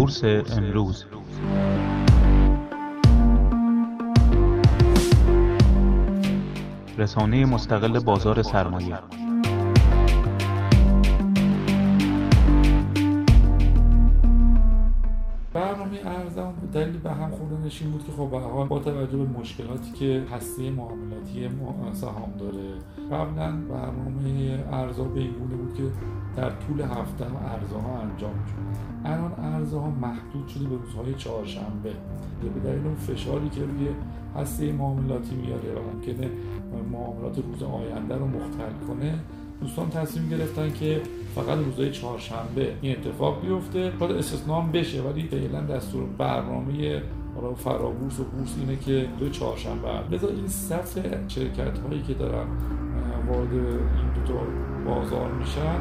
بورس امروز. رسانه مستقل بازار سرمایه. برنامه ارزم دلیل به هم خوردنش این بود که خب به هر حال با توجه به مشکلاتی که هسته معاملاتی سهام داره، قبلا برنامه ارزها به این گونه بود که در طول هفته ارزها انجام شد. الان ارزها محدود شده به روزهای چهارشنبه به دلیل اون فشاری که روی هسته معاملاتی میاره و ممکنه معاملات روز آینده رو مختل کنه. دوستان تصمیم گرفتن که فقط روزهای چهارشنبه این اتفاق بیفته. شاید استثناء بشه ولی فعلا دستور برنامه فرابورس و بورس اینه که روز چهارشنبه. لذا این صف شرکت هایی که دارن وارد این دو تا بازار میشن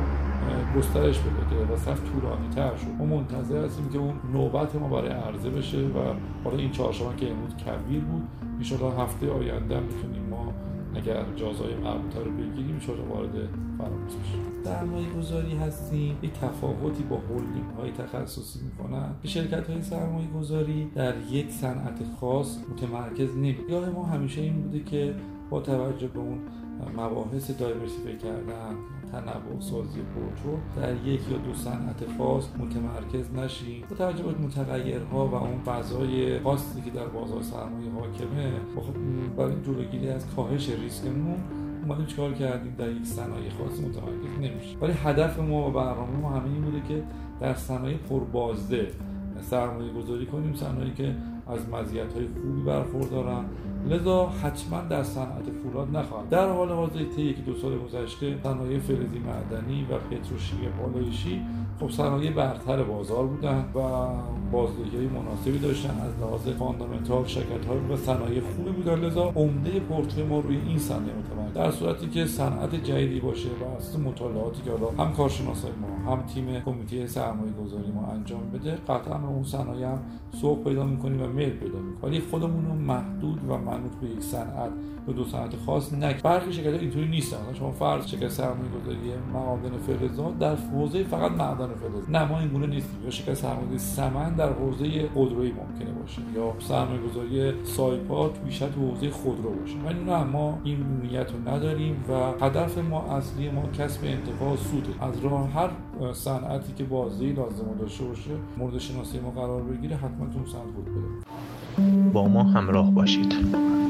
گسترش پیدا کرده و صف طولانی تر شد. ما منتظر هستیم که اون نوبت ما برای عرضه بشه و حالا این چهارشنبه که امروز کبیر بود ان شاءالله هفته آینده میتونیم ما اگر جازای مربوطه رو بگیریم ان شاءالله وارد فراموش بشیم. سرمایه‌گذاری هستیم یک تفاوتی با هولدینگ های تخصصی میکنن. شرکت های سرمایه‌گذاری در یک صنعت خاص متمرکز نمیشه. یا ما همیشه این بوده که با توجه به اون مباحث دایورسیفای کردن، تنوع سازی پورتفولیو در یک یا دو صنعت خاص متمرکز نشیم. با توجه به متغیرها و اون فضای خاصی که در بازار سرمایه حاکمه، برای جلوگیری از کاهش ریسکمون اومدیم چیکار کردیم؟ در یک صنایع خاص متمرکز نمیشیم. ولی هدف ما و برنامه ما همین این بوده که در صنایع پربازده سرمایه گذاری کنیم، صنایعی که از مزیت‌های خوبی برخوردارن. لذا حتما در صنعت فولاد نخواهد. در حال حاضر طی یک دو سال گذشته صنایع فلزی معدنی و پتروشیمی پالایشی خب صنایع برتر بازار بودن و بازدهی‌های مناسبی داشتن، از لحاظ فاندامنتال شرکت‌ها و صنایع خوبی بودن. لذا عمده پورتفوی ما روی این صنایع متمرکز. در صورتی که صنعت جدیدی باشه و اساس مطالعاتی که حالا هم کارشناسای ما هم تیم کمیته سرمایه‌گذاری ما انجام بده، قطعا اون صنایع هم سوق پیدا می‌کنیم و میل پیدا می‌کنیم. ولی خودمون رو محدود و منوط به یک صنعت یا دو صنعت خاص نکنیم. برخی شرکت‌ها اینطوری نیستن. شما فرض شرکت سرمایه‌گذاری معادن فلزات در حوزه فقط معدن فلز. نه، ما این گونه نیستیم. یا شرکت سرمایه‌گذاری سمن در حوزه خودرویی ممکنه باشه یا سرمایه‌گذاری سایپا بیشتر تو حوزه خودرو باشه. ولی نه، ما این نیت رو نداریم و هدف ما اصلی ما کسب انتفاع و سوده. از راه هر صنعتی که بازدهی لازم داشته باشه مورد شناسی ما قرار بگیره، حتما تو صنعت بود بده. با ما همراه باشید.